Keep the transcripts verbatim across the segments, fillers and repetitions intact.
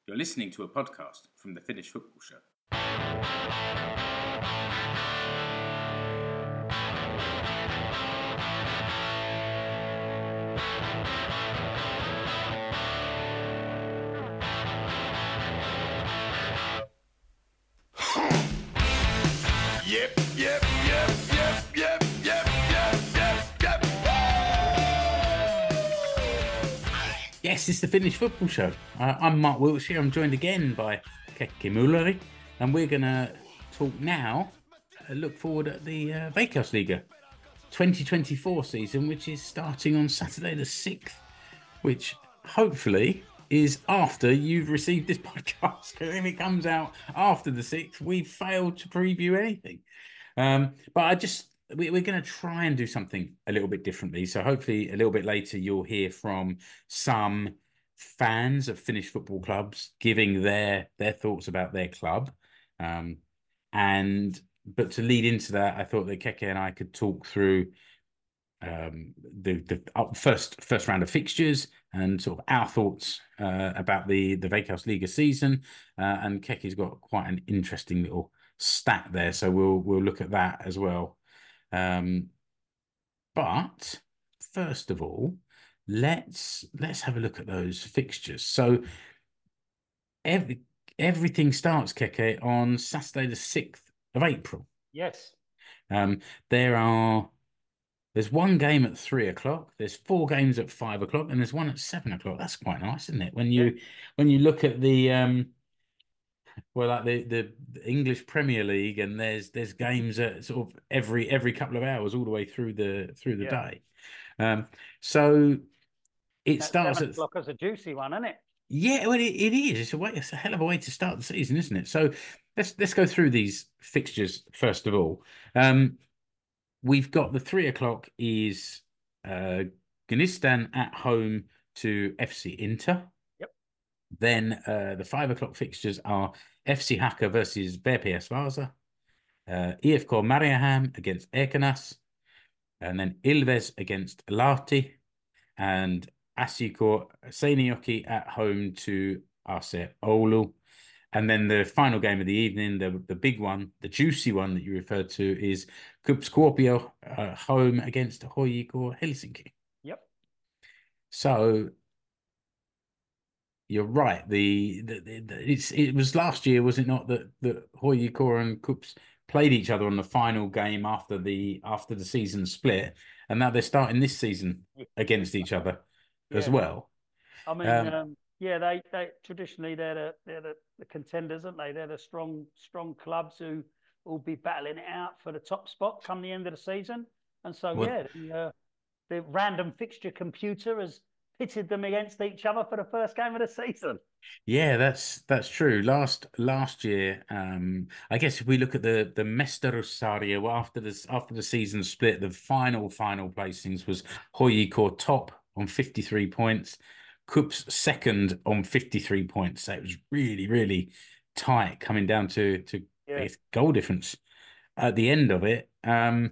You're listening to a podcast from the Finnish Football Show. Yep, yep, yep, yep, yep, yep, yep, yep, yep. Yes, it's the Finnish Football Show. Uh, I'm Mark Wiltshire. I'm joined again by Kekki Mulleri, and we're going to talk now, uh, look forward at the uh, Veikkausliiga twenty twenty-four season, which is starting on Saturday the sixth, which hopefully is after you've received this podcast. Because if it comes out after the sixth, we've failed to preview anything. Um, but I just, we, we're going to try and do something a little bit differently. So hopefully a little bit later, you'll hear from some fans of Finnish football clubs giving their their thoughts about their club. Um, and but to lead into that, I thought that Keke and I could talk through um, the the uh, first first round of fixtures and sort of our thoughts uh, about the the Veikkausliiga season. Uh, and Keki's got quite an interesting little stat there, so we'll we'll look at that as well. Um, but first of all, let's let's have a look at those fixtures. So every everything starts, Keke, on Saturday the sixth of April. Yes. Um, there are there's one game at three o'clock. There's four games at five o'clock, and there's one at seven o'clock. That's quite nice, isn't it? When you Yeah. when you look at the um, well, like the, the the English Premier League, and there's there's games at sort of every every couple of hours all the way through the through the Yeah. day. Um, so it That starts seven at o'clock is a juicy one, isn't it? yeah, well, it, it is. It's a way. It's a hell of a way to start the season, isn't it? So let's let's go through these fixtures first of all. Um, we've got the three o'clock is uh, Gnistan at home to F C Inter. Yep. Then uh, the five o'clock fixtures are F C Haka versus V P S Vaasa, uh, I F K Mariehamn against Ekenas, and then Ilves against Lahti, and Asiko Seinäjoki at home to A C Oulu. And then the final game of the evening, the, the big one, the juicy one that you referred to, is KuPS Kuopio uh, home against H J K Helsinki. Yep. So you're right. The, the, the it's it was last year, was it not, that that H J K and KuPS played each other on the final game after the after the season split, and now they're starting this season against each other as Yeah. well. I mean, Um, um, yeah, they, they traditionally they're the they're the, the contenders, aren't they? They're the strong strong clubs who will be battling it out for the top spot come the end of the season. And so Well- yeah, the, uh, the random fixture computer has pitted them against each other for the first game of the season. Yeah, that's that's true. Last last year, um, I guess if we look at the the Mestaruussarja, well, after this after the season split, the final final placings was H J K top on fifty-three points, KuPS second on fifty-three points. So it was really really tight, coming down to to Yeah. I guess, goal difference at the end of it. Um,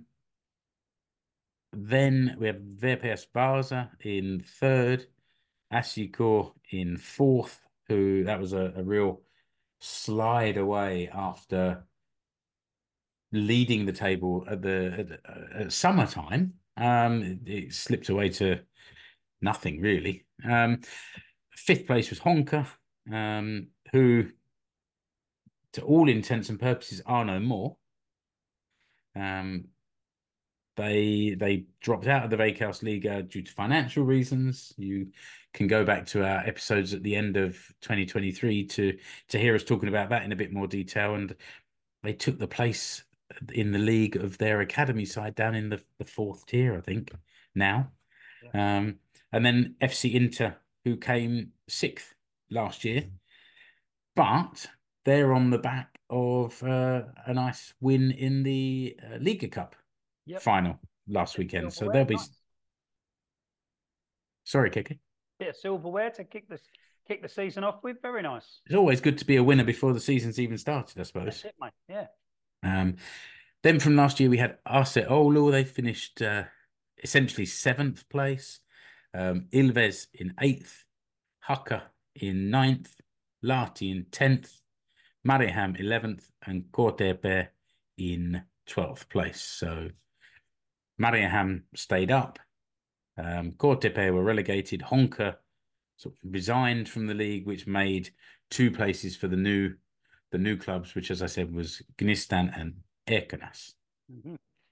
then we have V P S Vaasa in third, Asiko in fourth, who that was a, a real slide away after leading the table at the at, at summertime. Um, it, it slipped away to nothing really. Um, fifth place was Honka, um, who, to all intents and purposes, are no more. Um, They they dropped out of the Veikkausliiga due to financial reasons. You can go back to our episodes at the end of twenty twenty-three to to hear us talking about that in a bit more detail. And they took the place in the league of their academy side down in the, the fourth tier, I think, now. Yeah. Um, and then F C Inter, who came sixth last year, but they're on the back of uh, a nice win in the uh, Liga Cup Yep. final last weekend. So Silverware, they'll be. nice. Sorry, Keke. Yeah, silverware to kick the kick the season off with. Very nice. It's always good to be a winner before the season's even started, I That's suppose. it, mate. Yeah. Um, then from last year we had A C Oulu. They finished uh, essentially seventh place. Um, Ilves in eighth, Haka in ninth, Lahti in tenth, Mariehamn eleventh, and Kortepe in twelfth place. So Mariehamn stayed up. Um, Kortepe were relegated. Honka sort of resigned from the league, which made two places for the new the new clubs, which, as I said, was Gnistan and Ekenas. Mm-hmm.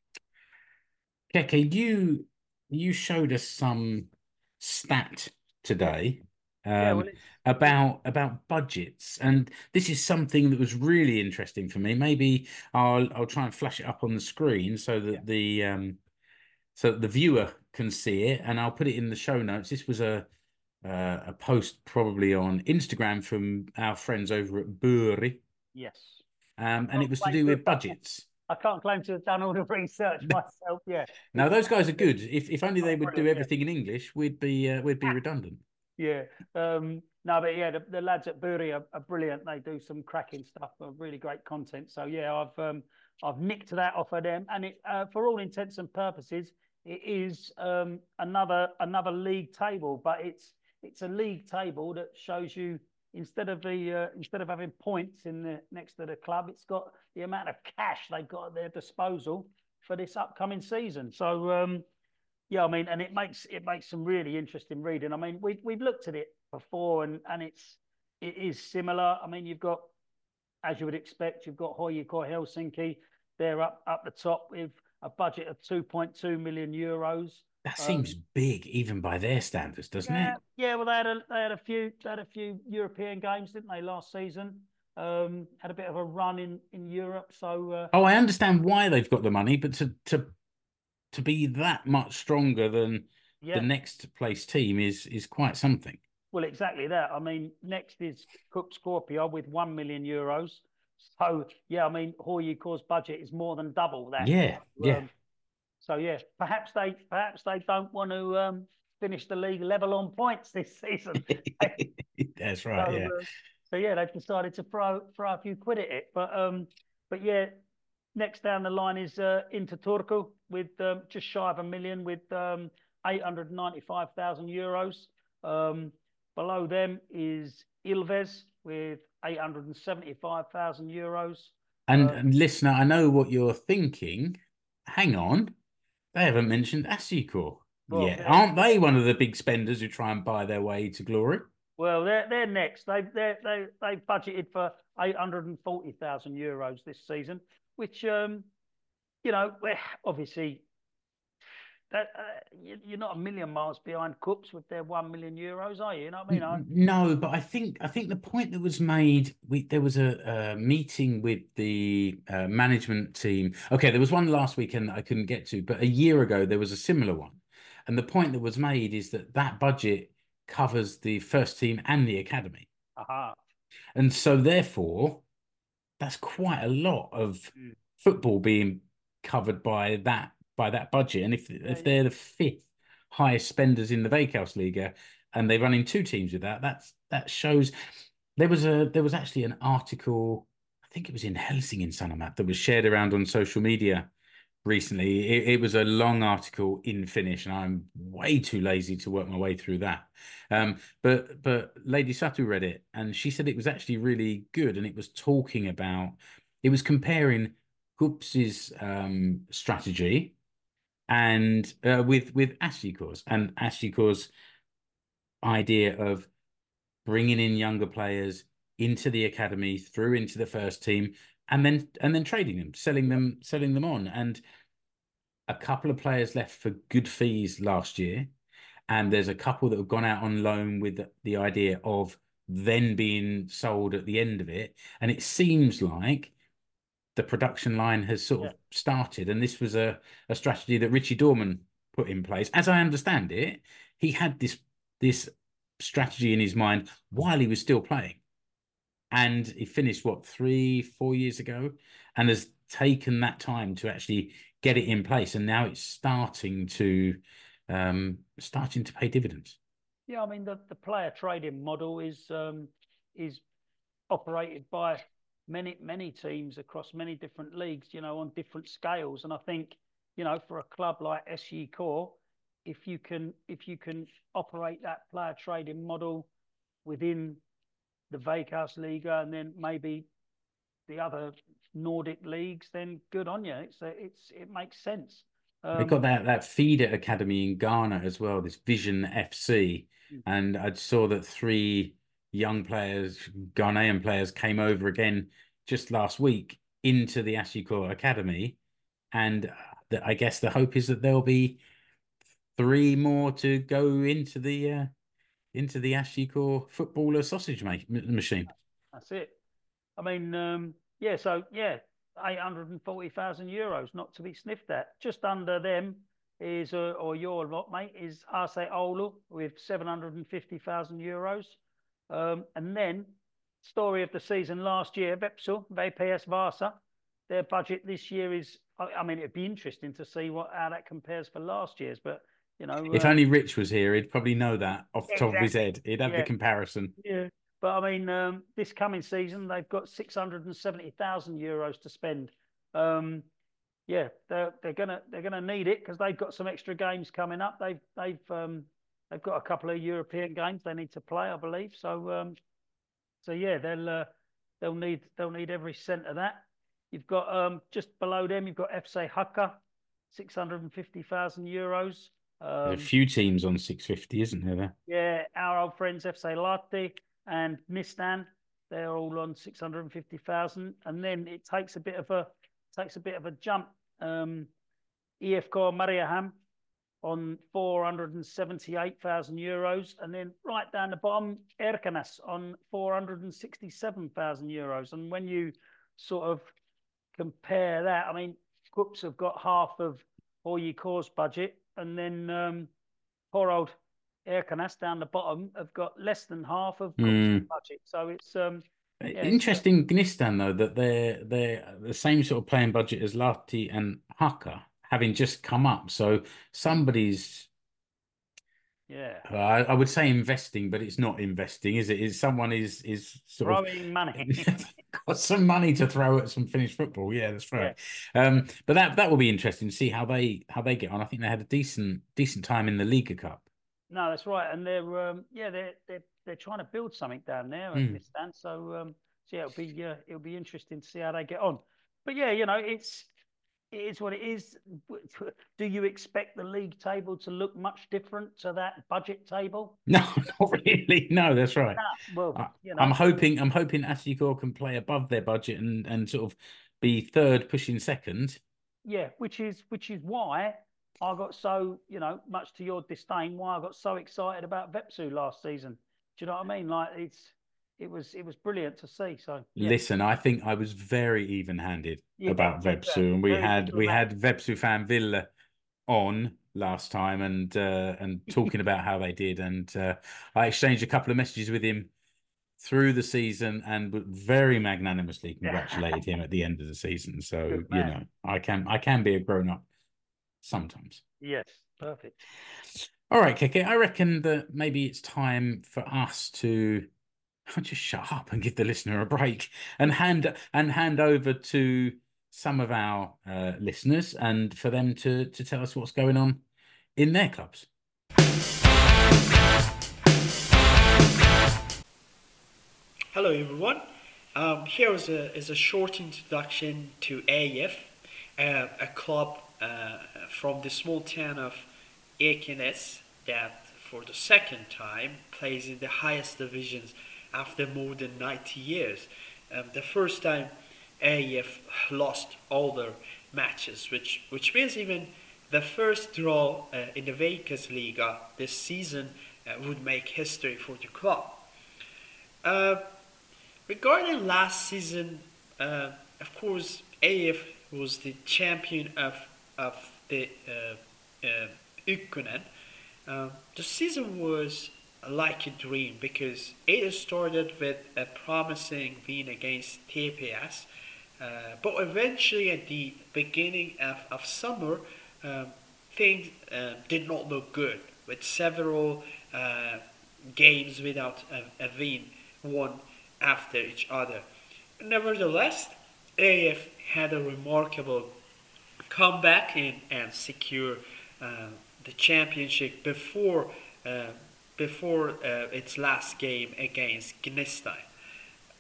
Keke, you you showed us some stat today Yeah, um, well, it's, about about budgets, and this is something that was really interesting for me. Maybe I'll I'll try and flash it up on the screen so that yeah. the um, so that the viewer can see it, and I'll put it in the show notes. This was a uh, a post probably on Instagram from our friends over at Bury, Yes. um, and Can't it was to claim do to with have done, budgets. I can't claim to have done all the research myself. Yeah. Now It's those guys are good. If if only they oh, would do brilliant. Yeah. everything in English, we'd be uh, we'd be redundant. Yeah. Um, no, but yeah, the, the lads at Bury are, are brilliant. They do some cracking stuff, uh, really great content. So yeah, I've um, I've nicked that off of them, and it uh, for all intents and purposes, it is um, another another league table, but it's it's a league table that shows you instead of the uh, instead of having points in the next to the club, it's got the amount of cash they've got at their disposal for this upcoming season. So um, yeah, I mean, and it makes it makes some really interesting reading. I mean, we've we've looked at it before, and and it's it is similar. I mean, you've got, as you would expect, you've got Hoyuk or Helsinki. They're up up the top with a budget of two point two million euros. That seems Um, big, even by their standards, doesn't yeah, it? yeah. Well, they had a they had a few they had a few European games, didn't they, last season? Um, had a bit of a run in in Europe. So uh, Oh, I understand why they've got the money, but to to to be that much stronger than the yeah, next place team is is quite something. well, exactly that. I mean, next is Cook Scorpio with one million euros. So yeah, I mean, Hoyukor's budget is more than double that. Yeah, yeah. Um, so yeah, perhaps they perhaps they don't want to um, finish the league level on points this season. That's so right. Yeah. uh, so yeah, they've decided to throw throw a few quid at it. But um, but yeah, next down the line is uh, Inter Turku with um, just shy of a million with um, eight hundred ninety-five thousand euros. Um, below them is Ilves with eight hundred seventy-five thousand euros. And, Um, and listener, I know what you're thinking. Hang on, they haven't mentioned Asicor well, yet. they're, Aren't they're, they one of the big spenders who try and buy their way to glory? well, they're they're next. They they they they budgeted for eight hundred and forty thousand euros this season, which um, you know, obviously that uh, you- are not a million miles behind Cooks with their one million euros, are you? You know what I mean? I, No, but I think I think the point that was made, we, there was a, a meeting with the uh, management team. Okay, there was one last weekend that I couldn't get to, but a year ago there was a similar one, and the point that was made is that that budget covers the first team and the academy, aha. and so therefore that's quite a lot of Mm. football being covered by that by that budget. And if Yeah, if yeah, they're the fifth highest spenders in the Veikkausliiga and they're running two teams with that, that's that shows. There was a there was actually an article, I think it was in Helsingin Sanomat, that was shared around on social media recently. It, it was a long article in Finnish, and I'm way too lazy to work my way through that. Um, but but Lady Satu read it, and she said it was actually really good, and it was talking about, it was comparing Kups's um, strategy and uh, with with Ashikor's and Ashikor's idea of bringing in younger players into the academy through into the first team, and then and then trading them, selling yeah, them, selling them on. And a couple of players left for good fees last year, and there's a couple that have gone out on loan with the, the idea of then being sold at the end of it. And it seems like the production line has sort yeah. of started, and this was a, a strategy that Richie Dorman put in place. As I understand it, he had this this strategy in his mind while he was still playing, and he finished what three, four years ago, and has taken that time to actually get it in place, and now it's starting to um, starting to pay dividends. Yeah, I mean the, the player trading model is um, is operated by many many teams across many different leagues, you know, on different scales. And I think, you know, for a club like S G Core, if you can if you can operate that player trading model within the Veikkausliiga and then maybe the other Nordic leagues, then good on you. It's a, it's it makes sense. Um, They've got that that feeder academy in Ghana as well, this Vision F C, and I saw that three young players, Ghanaian players, came over again just last week into the Ashiko Academy, and I guess the hope is that there'll be three more to go into the uh, into the Ashiko footballer sausage ma- machine. That's it. I mean, um, yeah. So yeah, eight hundred and forty thousand euros, not to be sniffed at. Just under them is, uh, or your lot, mate, is Arse Oulu with seven hundred and fifty thousand euros, um, and then story of the season last year, Vepsu, V P S Vasa. Their budget this year is. I, I mean, it'd be interesting to see what how that compares for last year's, but. You know, if um, only Rich was here, he'd probably know that off the exactly. top of his head. He'd have yeah. the comparison. Yeah, but I mean, um, this coming season they've got six hundred and seventy thousand euros to spend. Um, yeah, they're they're gonna they're gonna need it because they've got some extra games coming up. They've they've um, they've got a couple of European games they need to play, I believe. So um, so yeah, they'll uh, they'll need they'll need every cent of that. You've got um, just below them, you've got F C Hakka, six hundred and fifty thousand euros. Um, There's a few teams on six fifty, isn't there? Yeah, our old friends F C Lahti and Nistan, they're all on six hundred and fifty thousand, and then it takes a bit of a takes a bit of a jump. Um, E F K Mariehamn on four hundred and seventy-eight thousand euros, and then right down the bottom, Erkenas on four hundred and sixty-seven thousand euros. And when you sort of compare that, I mean, Kups have got half of Hoyiko's budget. And then um, poor old Erkenas down the bottom have got less than half of mm. budget. So it's um, yeah, interesting. It's, Gnistan though that they're they're the same sort of playing budget as Lahti and Hakka, having just come up. So somebody's yeah, uh, I, I would say investing, but it's not investing, is it? Is someone is is sort throwing of money. got some money to throw at some Finnish football? Yeah, that's right. Yeah. Um, but that that will be interesting to see how they how they get on. I think they had a decent decent time in the Liga Cup. No, that's right, and they're um, yeah they're they're they're trying to build something down there at mm. this stand. So um, so yeah, it'll be uh, it'll be interesting to see how they get on. But yeah, you know, it's. It is what it is. Do you expect the league table to look much different to that budget table? No, not really. No, that's right. Nah, well, I, you know, I'm hoping I'm hoping Ashiko can play above their budget and, and sort of be third, pushing second. Yeah, which is which is why I got so, you know, much to your disdain, why I got so excited about Vepsu last season. Do you know what I mean? Like it's it was it was brilliant to see. So yeah. Listen, I think I was very even-handed yeah, about Vepsu, yeah, and we had we had Vepsu fan Villa on last time, and uh, and talking about how they did, and uh, I exchanged a couple of messages with him through the season, and very magnanimously congratulated him at the end of the season. So you know, I can I can be a grown-up sometimes. Yes, perfect. All right, Keke, I reckon that maybe it's time for us to. I'll just shut up and give the listener a break and hand and hand over to some of our uh, listeners and for them to to tell us what's going on in their clubs. Hello everyone. Um, here is a is a short introduction to A F, uh, a club uh, from the small town of Ekenes that for the second time plays in the highest divisions after more than ninety years. Um, the first time A F lost all their matches, which which means even the first draw uh, in the Veikkausliiga this season uh, would make history for the club. Uh, regarding last season, uh, of course, A F was the champion of of the uh, uh, Ykkönen. Uh, the season was like a dream because it started with a promising win against T P S, uh, but eventually at the beginning of, of summer um, things uh, did not look good with several uh, games without a, a win one after each other. Nevertheless, A F had a remarkable comeback in and secure uh, the championship before uh, before uh, its last game against Gnistan.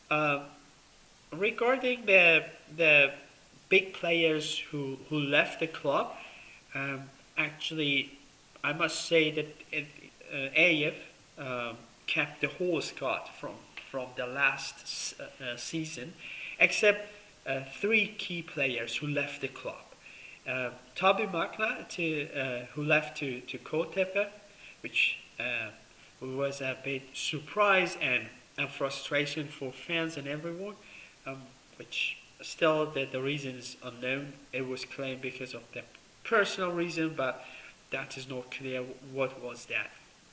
Um, regarding the the big players who, who left the club, um, actually, I must say that it, uh, A F um, kept the whole squad from from the last uh, season, except uh, three key players who left the club. Uh, Tabi Magna, to, uh, who left to, to Kotepe, which uh, was a bit surprise and, and frustration for fans and everyone, um, which still the, the reason is unknown. It was claimed because of the personal reason, but that is not clear what was that.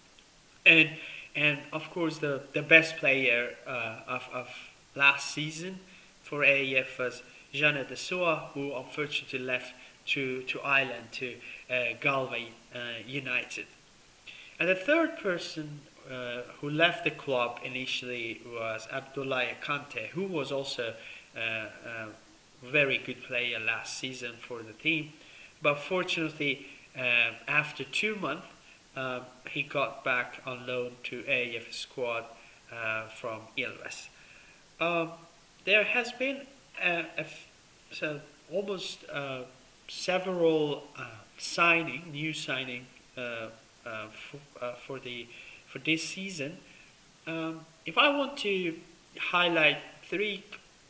And and of course the, the best player uh, of, of last season for A E F was Jana de Soa, who unfortunately left to, to Ireland, to uh, Galway uh, United. And the third person uh, who left the club initially was Abdullah Kante, who was also uh, a very good player last season for the team. But fortunately, uh, after two months, uh, he got back on loan to A F squad uh, from Ilves. Um, there has been a, a f- so almost uh, several uh, signing, new signing uh, uh, for, uh, for the for this season. Um, if I want to highlight three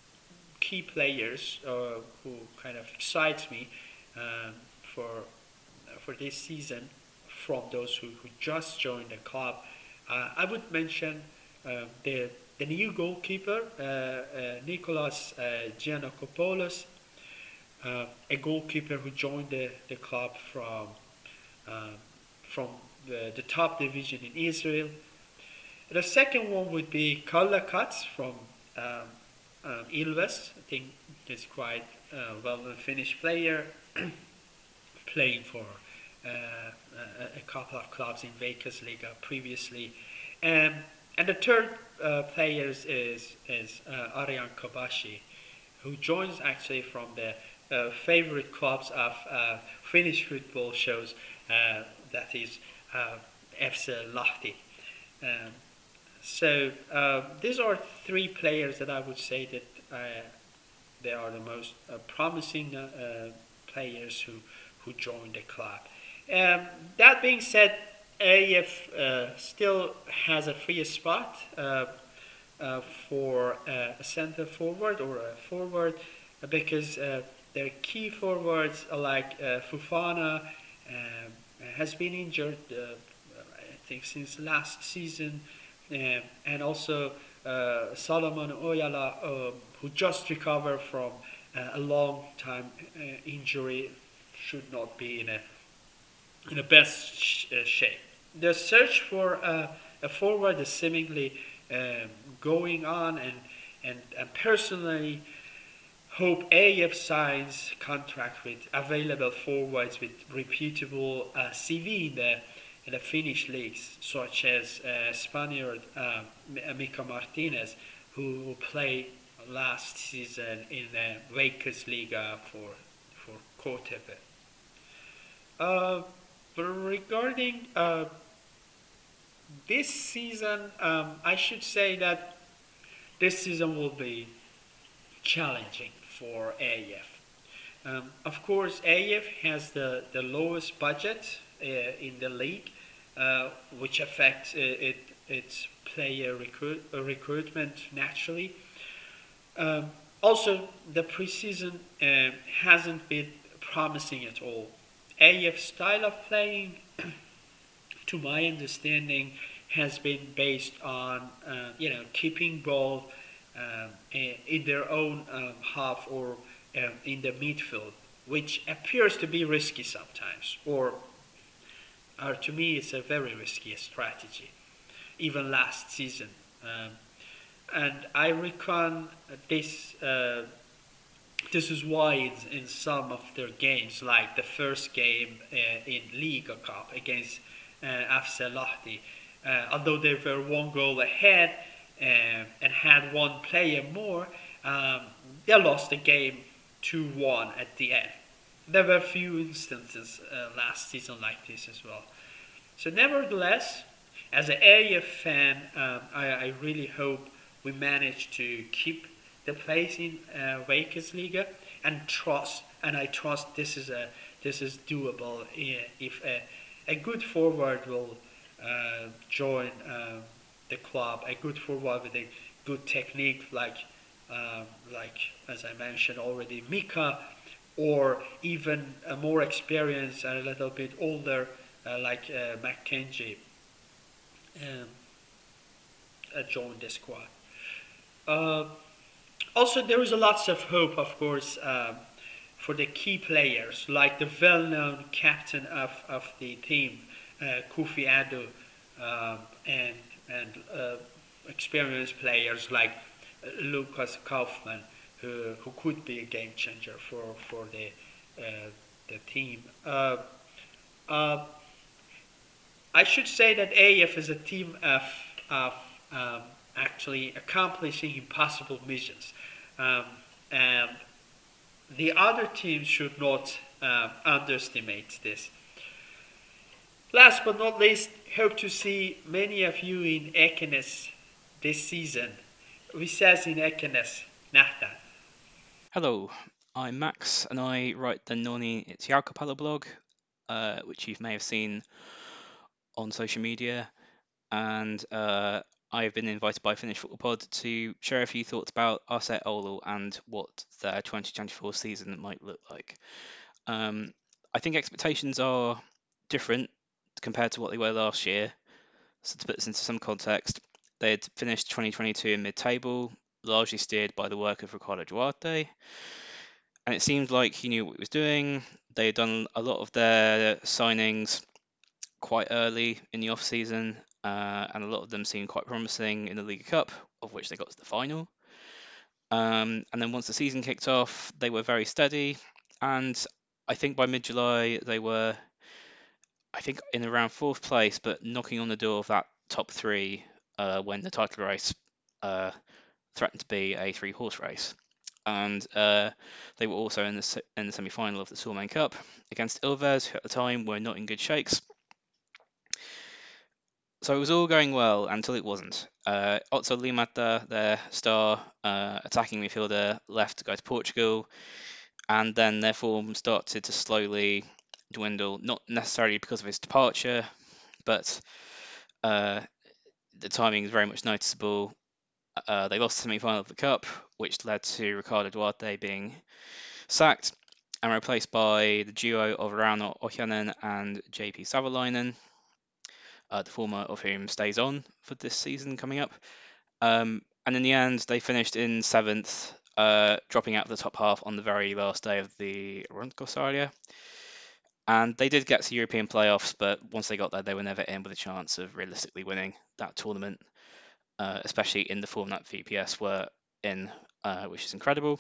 key players uh, who kind of excites me um, for for this season from those who, who just joined the club, uh, I would mention uh, the the new goalkeeper uh, uh, Nicholas uh, Giannakopoulos, uh, a goalkeeper who joined the, the club from uh, from the, the top division in Israel. The second one would be Kalle Katz from um, um, Ilves. I think he's quite a well-known Finnish player, playing for uh, a, a couple of clubs in Veikkausliiga previously. Um, and the third uh, player is, is uh, Arjan Kobashi, who joins actually from the uh, favorite clubs of uh, Finnish football shows, uh, that is uh, F C Lahti. Um, so uh, these are three players that I would say that uh, they are the most uh, promising uh, uh, players who, who joined the club. Um, that being said, A F uh, still has a free spot uh, uh, for uh, a center forward or a forward, uh, because uh, their key forwards like uh, Fofana uh, has been injured, uh, I think, since last season, uh, and also uh, Solomon Oyala, uh, who just recovered from uh, a long time uh, injury, should not be in a in the best sh- uh, shape. The search for uh, a forward is seemingly um, going on, and, and and personally hope A F signs contract with available forwards with reputable uh, C V in the in the Finnish leagues, such as uh, Spaniard uh, Mika Martinez, who played last season in the Veikkausliiga for for Kotepe. Uh, but regarding uh, this season, um, I should say that this season will be challenging for A F. Um, of course, A F has the, the lowest budget uh, in the league, uh, which affects uh, it, its player recruit, uh, recruitment naturally. Um, also, the preseason uh, hasn't been promising at all. A F's style of playing, to my understanding, has been based on uh, you know keeping ball um, in their own um, half or um, in the midfield, which appears to be risky sometimes, or, or to me, it's a very risky strategy. Even last season, um, and I reckon this. Uh, This is why in, in some of their games, like the first game uh, in Liga Cup against uh, F C Lahti, uh, although they were one goal ahead uh, and had one player more, um, they lost the game two one at the end. There were a few instances uh, last season like this as well. So nevertheless, as an A F fan, um, I, I really hope we managed to keep the place in uh, Veikkausliiga and trust. And I trust this is a this is doable if a, a good forward will uh, join uh, the club. A good forward with a good technique, like um, like as I mentioned already, Mika, or even a more experienced and a little bit older, uh, like uh, Mackenzie, um, uh, join the squad. Uh, also, there is a lots of hope, of course, um, for the key players, like the well-known captain of, of the team, uh, Kofi Ado, um, and and uh, experienced players like uh, Lucas Kaufman, who, who could be a game changer for for the uh, the team. Uh, uh, I should say that A F is a team of of um, actually accomplishing impossible missions, um, and the other teams should not um, underestimate this. Last but not least, hope to see many of you in Ekenes this season. Vi ses in Ekenes nähdään. Hello, I'm Max, and I write the Noni It's Jalkapallo blog, uh, which you may have seen on social media, and uh, I've been invited by Finnish Football Pod to share a few thoughts about Arset Oulu and what their twenty twenty-four season might look like. Um, I think expectations are different compared to what they were last year. So to put this into some context, they had finished twenty twenty-two in mid-table, largely steered by the work of Ricardo Duarte, and it seemed like he knew what he was doing. They had done a lot of their signings quite early in the off season, uh, and a lot of them seemed quite promising in the League Cup, of which they got to the final. Um, and then once the season kicked off, they were very steady, and I think by mid-July they were, I think, in around fourth place, but knocking on the door of that top three uh, when the title race uh, threatened to be a three-horse race. And uh, they were also in the se- in the semi-final of the Suomen Cup against Ilves, who at the time were not in good shakes. So it was all going well until it wasn't. Uh, Otso Limata, their star uh, attacking midfielder, left to go to Portugal, and then their form started to slowly dwindle, not necessarily because of his departure, but uh, the timing is very much noticeable. Uh, they lost the semi-final of the Cup, which led to Ricardo Duarte being sacked and replaced by the duo of Rauno Ohianen and J P Savalainen, uh, the former of whom stays on for this season coming up. Um, and in the end, they finished in seventh, uh, dropping out of the top half on the very last day of the Rundkosarja. And they did get to European playoffs, but once they got there, they were never in with a chance of realistically winning that tournament. Uh, especially in the form that V P S were in, uh, which is incredible.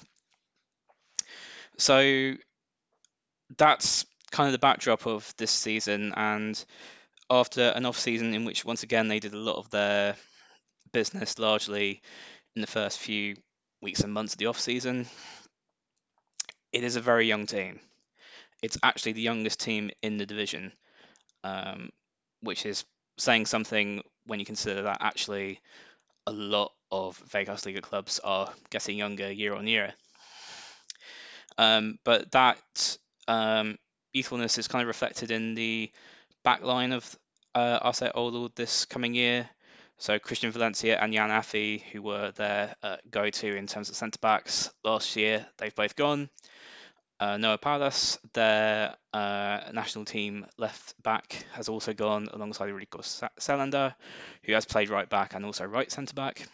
So that's kind of the backdrop of this season, and after an off season in which once again they did a lot of their business largely in the first few weeks and months of the off season, it is a very young team. It's actually the youngest team in the division, um, which is saying something when you consider that actually a lot of Veikkausliiga clubs are getting younger year on year. Um, but that um, youthfulness is kind of reflected in the back line of uh, Arset Oulu this coming year. So Christian Valencia and Jan Affi, who were their uh, go-to in terms of centre-backs last year, they've both gone. Uh, Noah Palas, their uh, national team left back, has also gone alongside Rico Selander, who has played right back and also right centre back.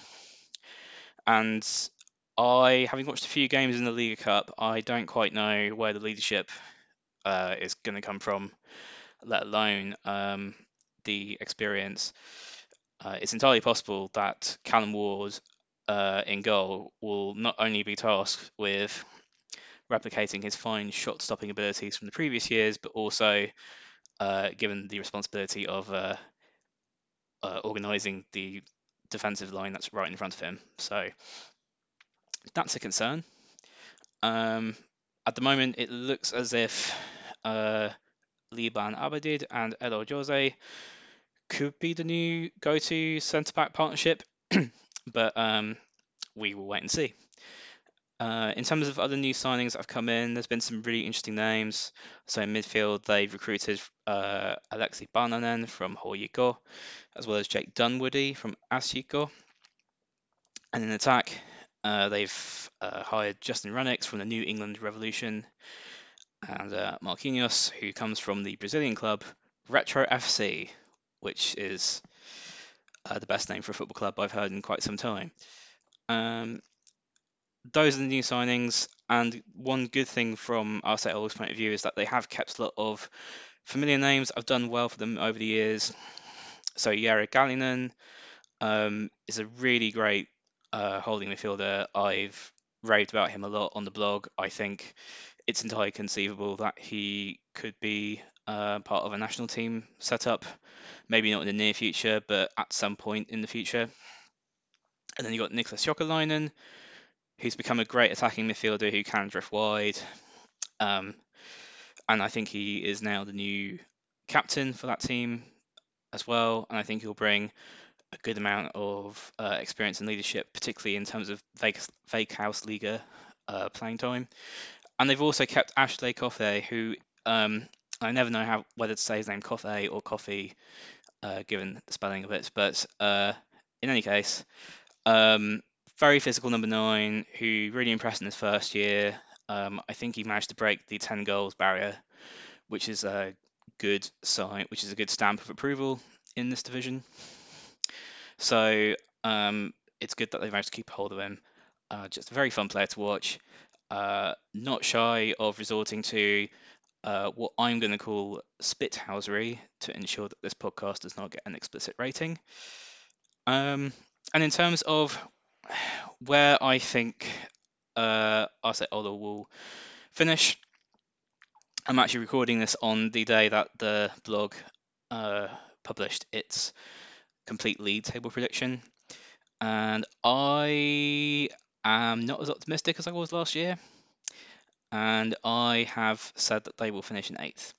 And I, having watched a few games in the Liga Cup, I don't quite know where the leadership uh, is going to come from, let alone um, the experience. Uh, it's entirely possible that Callum Ward uh, in goal will not only be tasked with replicating his fine shot-stopping abilities from the previous years, but also uh, given the responsibility of uh, uh, organising the defensive line that's right in front of him. So that's a concern. Um, at the moment, it looks as if uh, Liban Abedid and Elo Jose could be the new go-to centre-back partnership. but um, we will wait and see. Uh, in terms of other new signings that have come in, there's been some really interesting names. So in midfield, they've recruited uh, Alexi Barnanen from Hoyiko, as well as Jake Dunwoody from Asiko. And in attack, uh, they've uh, hired Justin Renix from the New England Revolution, and uh, Marquinhos, who comes from the Brazilian club Retro F C, which is uh, the best name for a football club I've heard in quite some time. Um, those are the new signings, and one good thing from R C Oulu's point of view is that they have kept a lot of familiar names. I've done well for them over the years. So Jari Gallinen um, is a really great uh, holding midfielder. I've raved about him a lot on the blog. I think it's entirely conceivable that he could be uh, part of a national team setup. Maybe not in the near future, but at some point in the future. And then you've got Niklas Jokelainen, who's become a great attacking midfielder who can drift wide. Um, and I think he is now the new captain for that team as well. And I think he'll bring a good amount of uh, experience and leadership, particularly in terms of Veikkausliiga uh, playing time. And they've also kept Ashley Coffey, who um, I never know how whether to say his name Coffey or Coffee, uh, given the spelling of it. But uh, in any case, um, very physical number nine, who really impressed in his first year. Um, I think he managed to break the ten goals barrier, which is a good sign, which is a good stamp of approval in this division. So um, it's good that they managed to keep hold of him. Uh, just a very fun player to watch. Uh, not shy of resorting to uh, what I'm going to call spithousery to ensure that this podcast does not get an explicit rating. Um, and in terms of where I think uh, R C Oulu will finish, I'm actually recording this on the day that the blog uh, published its complete league table prediction, and I am not as optimistic as I was last year, and I have said that they will finish in eighth.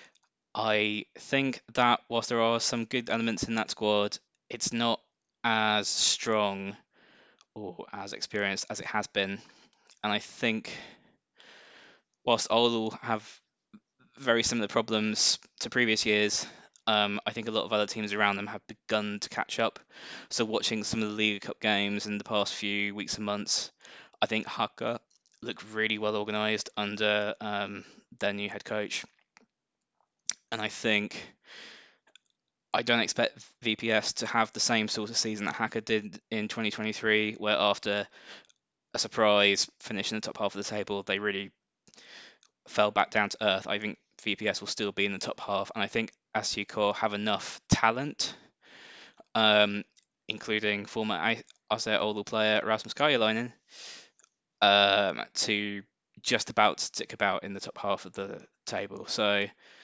I think that whilst there are some good elements in that squad, it's not as strong or as experienced as it has been, and I think whilst Oulu have very similar problems to previous years, Um, I think a lot of other teams around them have begun to catch up. So watching some of the League Cup games in the past few weeks and months, I think Haka looked really well organised under um, their new head coach. And I think I don't expect V P S to have the same sort of season that Haka did in twenty twenty-three, where after a surprise finish in the top half of the table, they really fell back down to earth. I think V P S will still be in the top half, and I think Asukor have enough talent, um, including former R C Oulu player Rasmus Karjalainen, um, to just about stick about in the top half of the table. So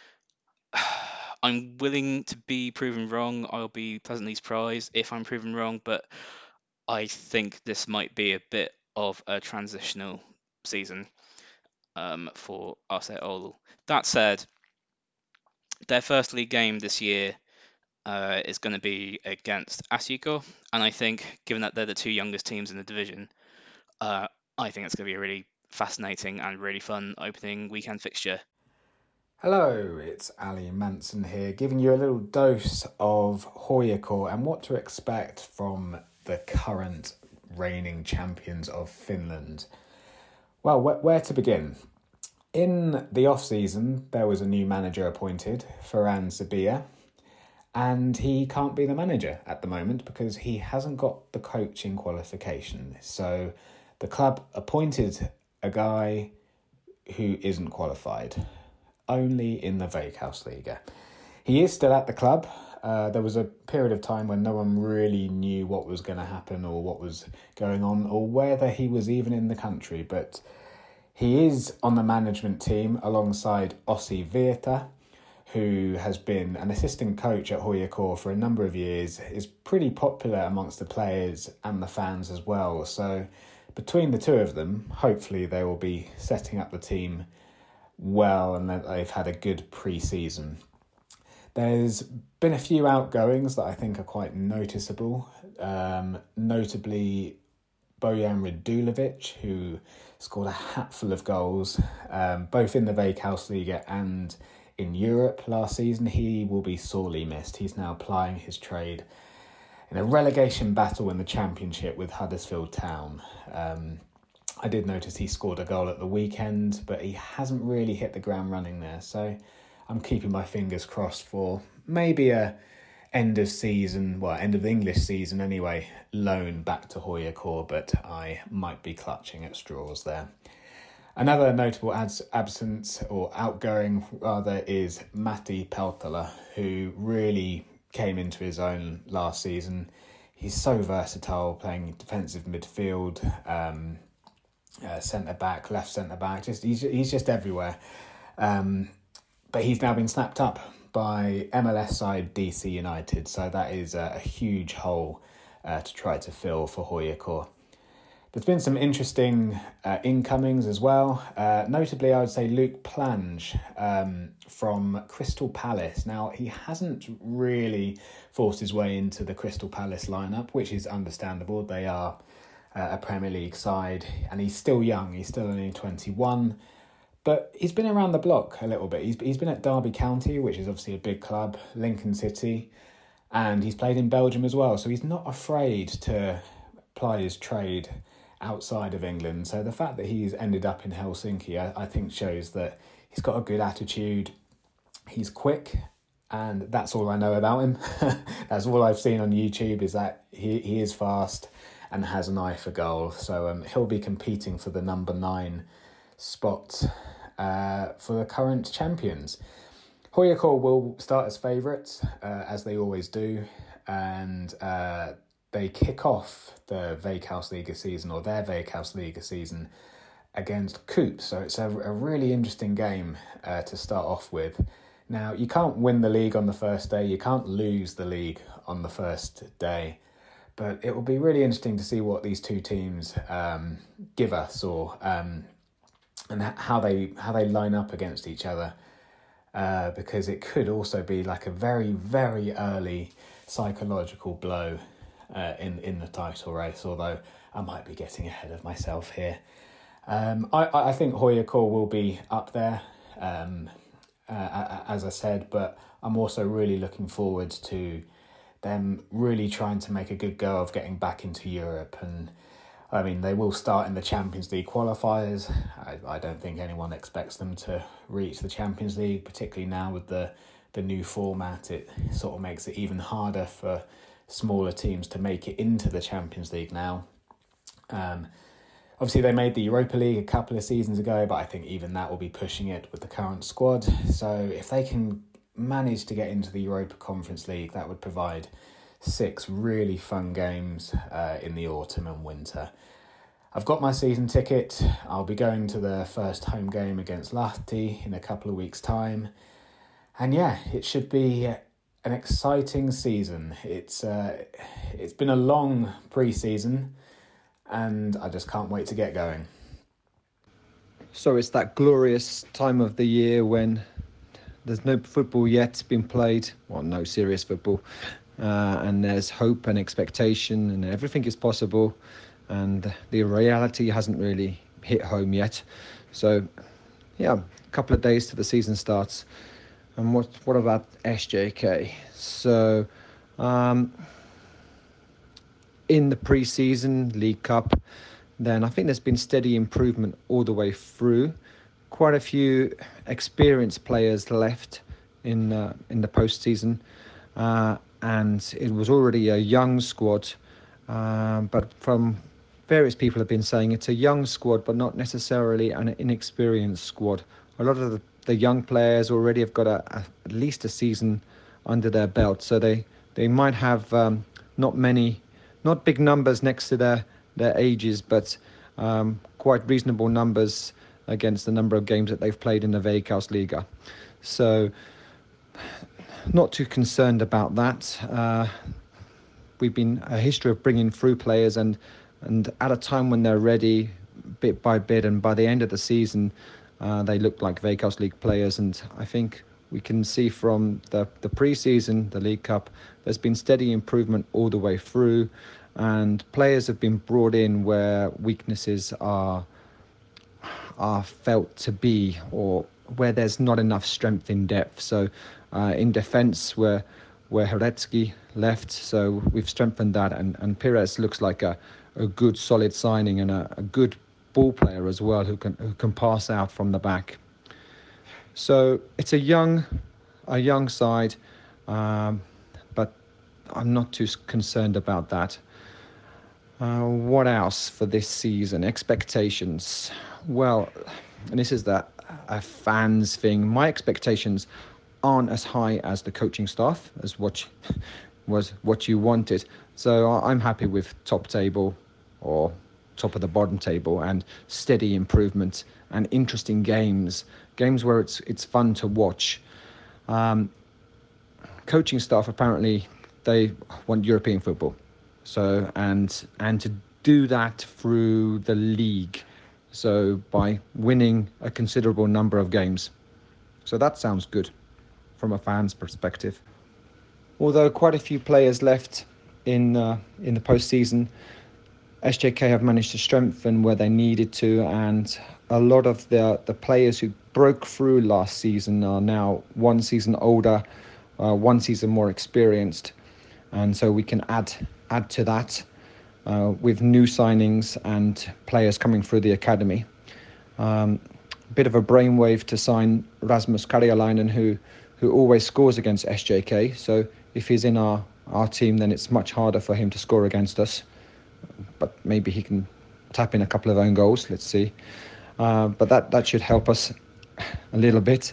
I'm willing to be proven wrong. I'll be pleasantly surprised if I'm proven wrong, but I think this might be a bit of a transitional season um, for R C Oulu. That said, their first league game this year uh, is going to be against Asiko, and I think, given that they're the two youngest teams in the division, uh, I think it's going to be a really fascinating and really fun opening weekend fixture. Hello, it's Ali Manson here, giving you a little dose of Hoyoko and what to expect from the current reigning champions of Finland. Well, wh- where to begin? In the off-season, there was a new manager appointed, Ferran Sabia, and he can't be the manager at the moment because he hasn't got the coaching qualification. So the club appointed a guy who isn't qualified, only in the Veikkausliiga. He is still at the club. Uh, there was a period of time when no one really knew what was going to happen or what was going on or whether he was even in the country, but he is on the management team alongside Ossi Virta, who has been an assistant coach at Hoyoko for a number of years, is pretty popular amongst the players and the fans as well. So between the two of them, hopefully they will be setting up the team well and that they've had a good pre-season. There's been a few outgoings that I think are quite noticeable. um, notably Bojan Radulovic, who scored a hatful of goals, um, both in the Veikkausliiga and in Europe last season. He will be sorely missed. He's now plying his trade in a relegation battle in the Championship with Huddersfield Town. Um, I did notice he scored a goal at the weekend, but he hasn't really hit the ground running there. So I'm keeping my fingers crossed for maybe a end of season, well, end of the English season anyway, loan back to HoYoKOR, but I might be clutching at straws there. Another notable abs- absence, or outgoing rather, is Matti Peltola, who really came into his own last season. He's so versatile, playing defensive midfield, um, uh, centre-back, left centre-back, just he's, he's just everywhere. Um, but he's now been snapped up by M L S side D C United, so that is a, a huge hole uh, to try to fill for HoYoKOR. There's been some interesting uh, incomings as well. Uh, notably, I would say Luke Plange um, from Crystal Palace. Now, he hasn't really forced his way into the Crystal Palace lineup, which is understandable. They are uh, a Premier League side, and he's still young. He's still only twenty-one. But he's been around the block a little bit. He's he's been at Derby County, which is obviously a big club, Lincoln City, and he's played in Belgium as well. So he's not afraid to ply his trade outside of England. So the fact that he's ended up in Helsinki, I, I think shows that he's got a good attitude. He's quick, and that's all I know about him. That's all I've seen on YouTube, is that he, he is fast and has an eye for goal. So um, he'll be competing for the number nine spot uh, for the current champions. HoYoKOR will start as favourites, uh, as they always do, and uh, they kick off the Veikkausliiga season, or their Veikkausliiga season, against Coop. So it's a, a really interesting game uh, to start off with. Now, you can't win the league on the first day, you can't lose the league on the first day, but it will be really interesting to see what these two teams um, give us, or um, and how they how they line up against each other, uh, because it could also be like a very, very early psychological blow uh, in, in the title race, although I might be getting ahead of myself here. Um, I, I think HoYoKOR will be up there, um, uh, as I said, but I'm also really looking forward to them really trying to make a good go of getting back into Europe. And I mean, they will start in the Champions League qualifiers. I, I don't think anyone expects them to reach the Champions League, particularly now with the, the new format. It sort of makes it even harder for smaller teams to make it into the Champions League now. Um, obviously, they made the Europa League a couple of seasons ago, but I think even that will be pushing it with the current squad. So if they can manage to get into the Europa Conference League, that would provide six really fun games uh, in the autumn and winter. I've got my season ticket. I'll be going to the first home game against Lahti in a couple of weeks' time. And yeah, it should be an exciting season. It's uh, it's been a long pre-season, and I just can't wait to get going. So it's that glorious time of the year when there's no football yet been played, well, no serious football, uh, and there's hope and expectation and everything is possible, and the reality hasn't really hit home yet. So, yeah, a couple of days to the season starts. And what what about S J K? So, um, in the pre-season League Cup, then I think there's been steady improvement all the way through. Quite a few experienced players left in uh, in the postseason, uh, and it was already a young squad. Um, but from various people have been saying it's a young squad, but not necessarily an inexperienced squad. A lot of the, the young players already have got a, a, at least a season under their belt, so they they might have um, not many, not big numbers next to their their ages, but um, quite reasonable numbers against the number of games that they've played in the Veikkausliiga. So, not too concerned about that. Uh, we've been a history of bringing through players, and and at a time when they're ready, bit by bit, and by the end of the season, uh, they look like Veikkausliiga players, and I think we can see from the, the pre-season, the League Cup, there's been steady improvement all the way through, and players have been brought in where weaknesses are are felt to be, or where there's not enough strength in depth. So uh, in defence, where where Heretsky left, so we've strengthened that, and, and Pires looks like a, a good solid signing, and a, a good ball player as well, who can who can pass out from the back. So it's a young a young side, um, but I'm not too concerned about that. Uh, what else for this season? Expectations. Well, and this is that a fans thing. My expectations aren't as high as the coaching staff, as what you, was what you wanted. So I'm happy with top table, or top of the bottom table, and steady improvement and interesting games, games where it's it's fun to watch. Um, coaching staff, apparently they want European football. So and and to do that through the league, so by winning a considerable number of games. So that sounds good from a fan's perspective. Although quite a few players left in uh, in the postseason, S J K have managed to strengthen where they needed to, and a lot of the the players who broke through last season are now one season older, uh, one season more experienced, and so we can add add to that uh, with new signings and players coming through the academy. Um, a bit of a brainwave to sign Rasmus Karjalainen, who who always scores against S J K. So if he's in our, our team, then it's much harder for him to score against us. But maybe he can tap in a couple of own goals. Let's see. Uh, but that, that should help us a little bit.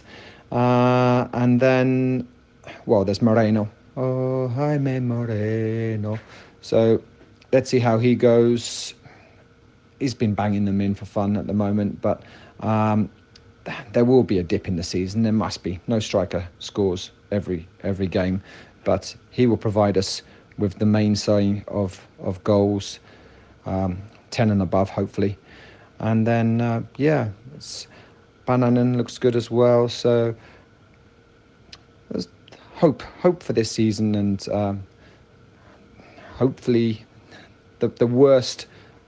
Uh, and then, well, there's Moreno. Oh, Jaime Moreno. So let's see how he goes. He's been banging them in for fun at the moment, but um, there will be a dip in the season. There must be. No striker scores every every game, but he will provide us with the mainstay of of goals, um, ten and above, hopefully. And then uh, yeah, it's, Pananen looks good as well. So there's hope hope for this season, and um, hopefully the the worst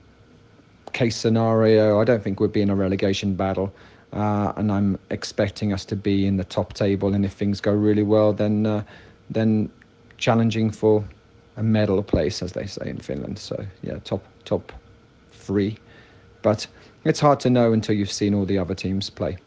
case scenario, I don't think we'd be in a relegation battle, uh, and I'm expecting us to be in the top table, and if things go really well, then uh, then challenging for a medal place, as they say in Finland. So yeah, top top three, but it's hard to know until you've seen all the other teams play.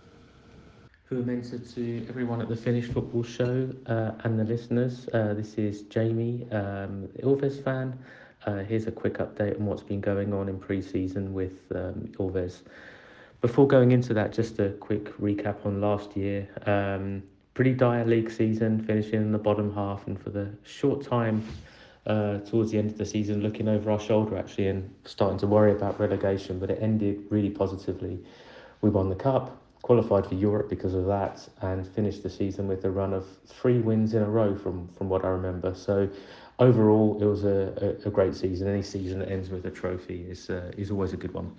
Huomenta to everyone at the Finnish Football Show uh, and the listeners. Uh, this is Jamie, um, Ilves fan. Uh, here's a quick update on what's been going on in pre-season with um, Ilves. Before going into that, just a quick recap on last year. Um, pretty dire league season, finishing in the bottom half, and for the short time uh, towards the end of the season, looking over our shoulder actually and starting to worry about relegation, but it ended really positively. We won the cup, qualified for Europe because of that, and finished the season with a run of three wins in a row from, from what I remember. So overall, it was a, a, a great season. Any season that ends with a trophy is uh, is always a good one.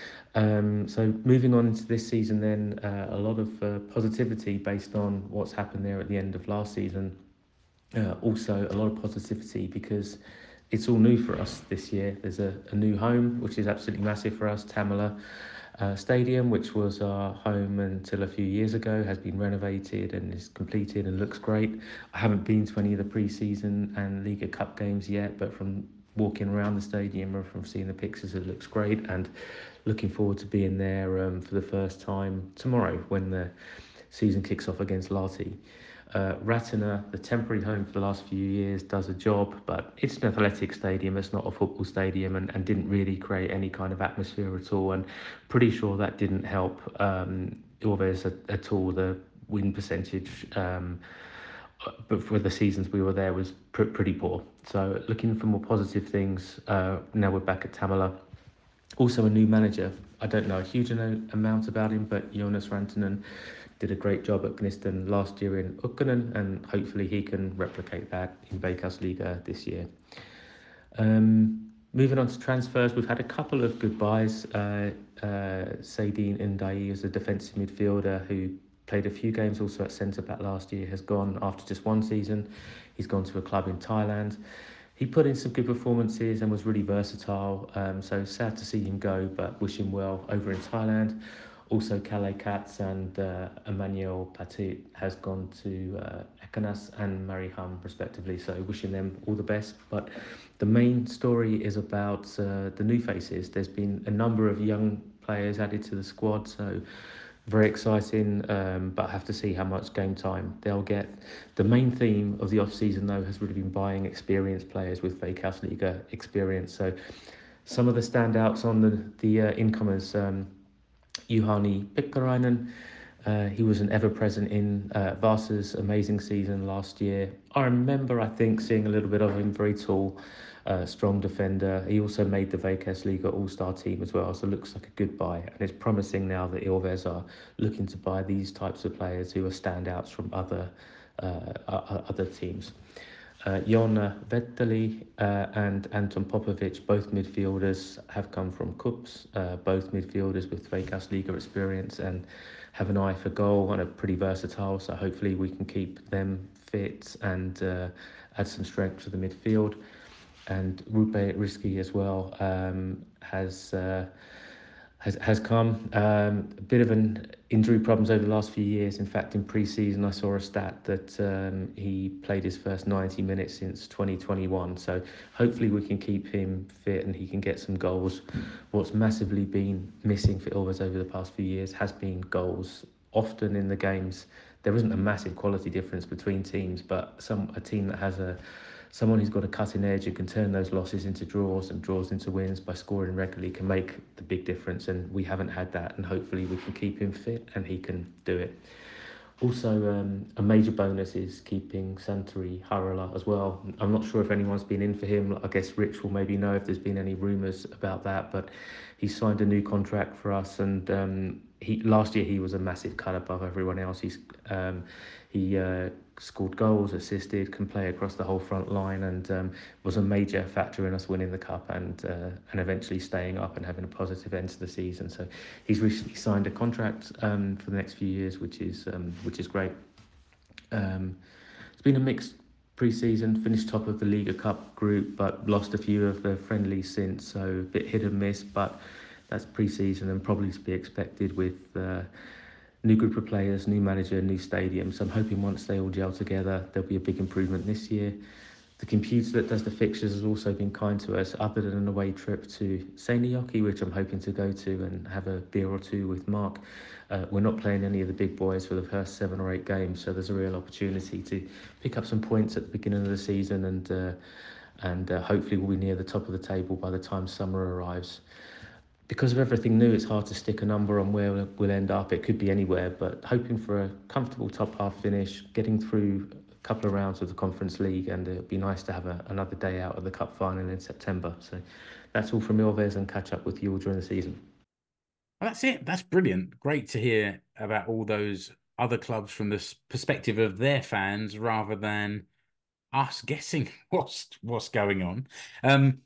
Um, so moving on into this season then, uh, a lot of uh, positivity based on what's happened there at the end of last season. Uh, also a lot of positivity because it's all new for us this year. There's a, a new home, which is absolutely massive for us, Tammela uh, Stadium, which was our home until a few years ago, has been renovated and is completed and looks great. I haven't been to any of the pre-season and Liga Cup games yet, but from walking around the stadium or from seeing the pictures, it looks great, and looking forward to being there um, for the first time tomorrow when the season kicks off against Lahti. Uh, Ratina, the temporary home for the last few years, does a job, but it's an athletic stadium, it's not a football stadium, and, and didn't really create any kind of atmosphere at all, and pretty sure that didn't help um, Ilves at, at all. The win percentage um, but for the seasons we were there was pr- pretty poor. So looking for more positive things, uh, now we're back at Tammela. Also a new manager. I don't know a huge amount about him, but Jonas Rantanen did a great job at Gnistan last year in Ukkonen, and hopefully he can replicate that in Veikkausliiga this year. Um, moving on to transfers, we've had a couple of good buys. Uh, uh, Seydine Ndiaye is a defensive midfielder who played a few games also at centre-back last year, has gone after just one season. He's gone to a club in Thailand. He put in some good performances and was really versatile. Um, so sad to see him go, but wish him well over in Thailand. Also, Kalle Katz and uh, Emmanuel Petit has gone to uh, Ekanas and Mariehamn, respectively. So wishing them all the best. But the main story is about uh, the new faces. There's been a number of young players added to the squad. So very exciting, um, but I have to see how much game time they'll get. The main theme of the off-season, though, has really been buying experienced players with Veikkausliiga experience. So some of the standouts on the, the uh, incomers, um, Juhani Pikkarainen, uh, he was an ever-present in uh, Vasa's amazing season last year. I remember, I think, seeing a little bit of him, very tall, uh, strong defender. He also made the Veikkausliiga All-Star team as well, so looks like a good buy. And it's promising now that Ilves are looking to buy these types of players who are standouts from other uh, other teams. Uh, Jonna Vetteli uh, and Anton Popovic, both midfielders, have come from Kups, uh, both midfielders with Veikkausliiga experience and have an eye for goal and are pretty versatile, so hopefully we can keep them fit and uh, add some strength to the midfield. And Rupe Riski as well um, has uh, has has come. Um, a bit of an injury problems over the last few years. In fact, in pre-season, I saw a stat that um, he played his first ninety minutes since twenty twenty-one. So hopefully we can keep him fit and he can get some goals. What's massively been missing for Ilves over the past few years has been goals. Often in the games, there isn't a massive quality difference between teams, but some a team that has a someone who's got a cutting edge and can turn those losses into draws and draws into wins by scoring regularly can make the big difference, and we haven't had that, and hopefully we can keep him fit and he can do it. Also, um, a major bonus is keeping Santeri Harala as well. I'm not sure if anyone's been in for him. I guess Rich will maybe know if there's been any rumours about that, but he signed a new contract for us, and um, he last year he was a massive cut above everyone else. He's um, he uh, scored goals, assisted, can play across the whole front line, and um, was a major factor in us winning the cup and uh, and eventually staying up and having a positive end to the season. So he's recently signed a contract um, for the next few years, which is um, which is great. Um, it's been a mixed pre-season, finished top of the Liga Cup group, but lost a few of the friendlies since, so a bit hit and miss, but that's pre-season and probably to be expected with uh, new group of players, new manager, new stadium. So I'm hoping once they all gel together, there'll be a big improvement this year. The computer that does the fixtures has also been kind to us, other than an away trip to Seinäjoki, which I'm hoping to go to and have a beer or two with Mark. Uh, we're not playing any of the big boys for the first seven or eight games, so there's a real opportunity to pick up some points at the beginning of the season, and uh, and uh, hopefully we'll be near the top of the table by the time summer arrives. Because of everything new, it's hard to stick a number on where we'll, we'll end up. It could be anywhere, but hoping for a comfortable top half finish, getting through a couple of rounds of the Conference League, and it'd be nice to have a, another day out of the Cup final in September. So that's all from Ilves, and catch up with you all during the season. Well, that's it. That's brilliant. Great to hear about all those other clubs from the perspective of their fans rather than us guessing what's what's going on. Um,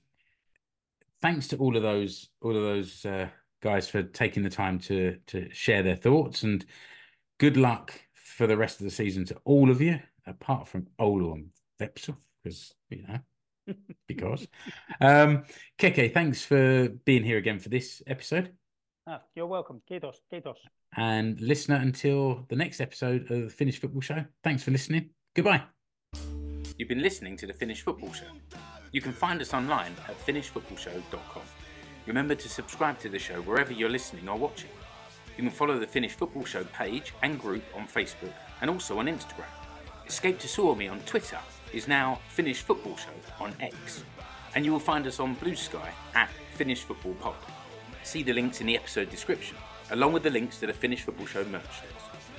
thanks to all of those all of those uh, guys for taking the time to to share their thoughts, and good luck for the rest of the season to all of you, apart from Oulu and Vepsu, because you know because um, Keke, thanks for being here again for this episode. Ah, you're welcome. Kiitos, kiitos. And listener, until the next episode of the Finnish Football Show, thanks for listening. Goodbye. You've been listening to the Finnish Football Show. You can find us online at finnish football show dot com. Remember to subscribe to the show wherever you're listening or watching. You can follow the Finnish Football Show page and group on Facebook and also on Instagram. Escape to Suomi on Twitter is now Finnish Football Show on X. And you will find us on Blue Sky at Finnish Football Pod. See the links in the episode description, along with the links to the Finnish Football Show merch stores.